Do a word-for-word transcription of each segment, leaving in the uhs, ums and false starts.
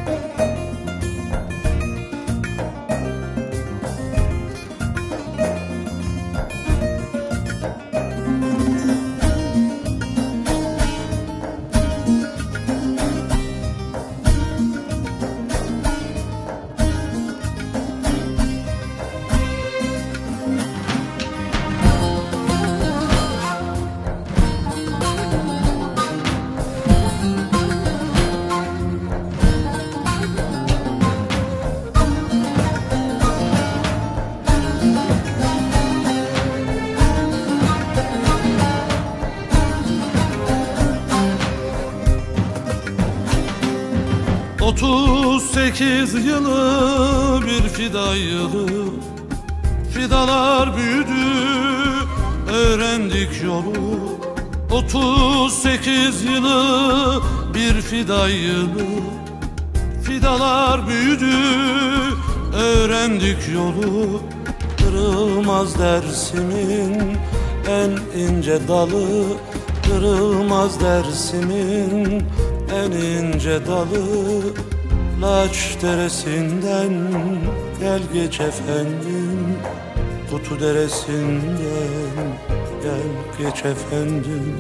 Otuz sekiz yılı bir fida yılı, fidalar büyüdü, öğrendik yolu. Otuz sekiz yılı bir fida yılı, fidalar büyüdü, öğrendik yolu. Kırılmaz Dersim'in en ince dalı, kırılmaz Dersim'in en ince dalı. Laç deresinden gel geç efendim, Kutu deresinden gel geç efendim.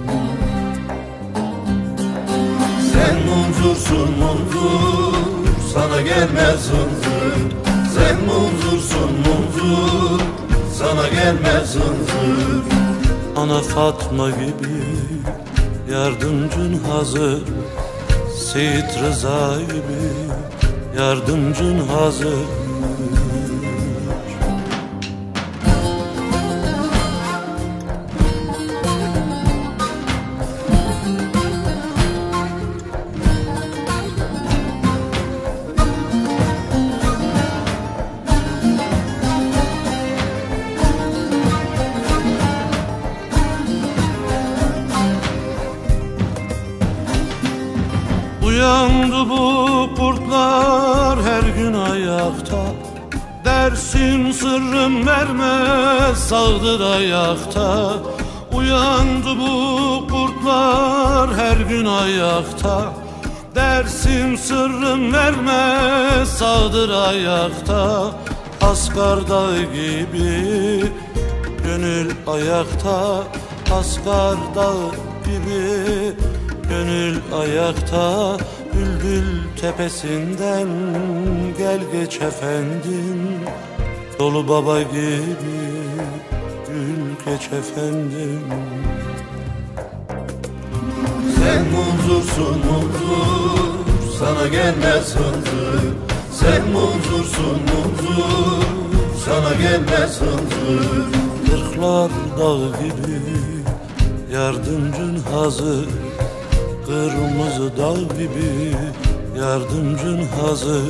Sen munzursun munzur, sana gelmez hınzır. Sen munzursun munzur, sana gelmez hınzır. Ana Fatma gibi yardımcın hazır, Seyit Rıza gibi yardımcın hazır. Uyandı bu kurtlar her gün ayakta, Dersim sırrım vermez sağdır ayakta. Uyandı bu kurtlar her gün ayakta, Dersim sırrım vermez sağdır ayakta. Askar Dağı gibi gönül ayakta, Askar Dağı gibi gönül ayakta. Bülbül tepesinden gel geç efendim, Dolu Baba gibi gül geç efendim. Sen munzursun munzur, sana gelmez hınzır. Sen munzursun munzur, sana gelmez hınzır. Kırklar dağı gibi yardımcın hazır, Kırmızı dağ gibi yardımcın hazır.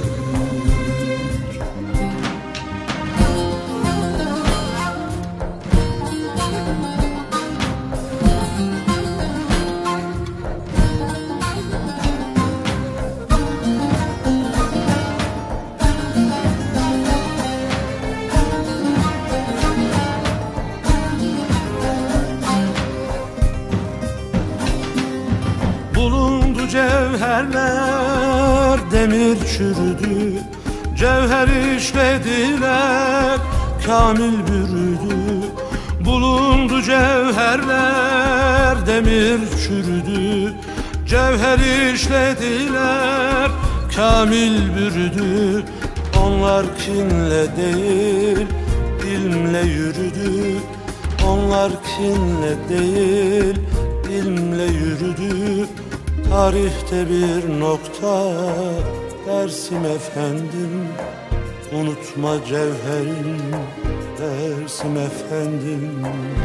Bulundu cevherler, demir çürüdü, Cevher işlediler, kamil bürüdü. Bulundu cevherler, demir çürüdü, Cevher işlediler, kamil bürüdü. Onlar kinle değil, ilmle yürüdü. Onlar kinle değil, ilmle yürüdü. Tarihte bir nokta Dersim efendim, unutma cevherin Dersim efendim.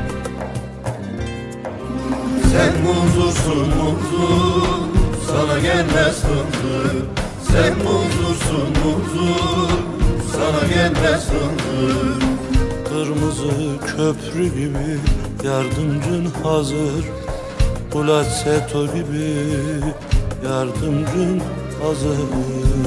Sen munzursun munzur, sana gelmez hınzır. Sen munzursun munzur, sana gelmez hınzır. Kırmızı köprü gibi yardımcın hazır, Bulat Seto gibi yardımcın hazır.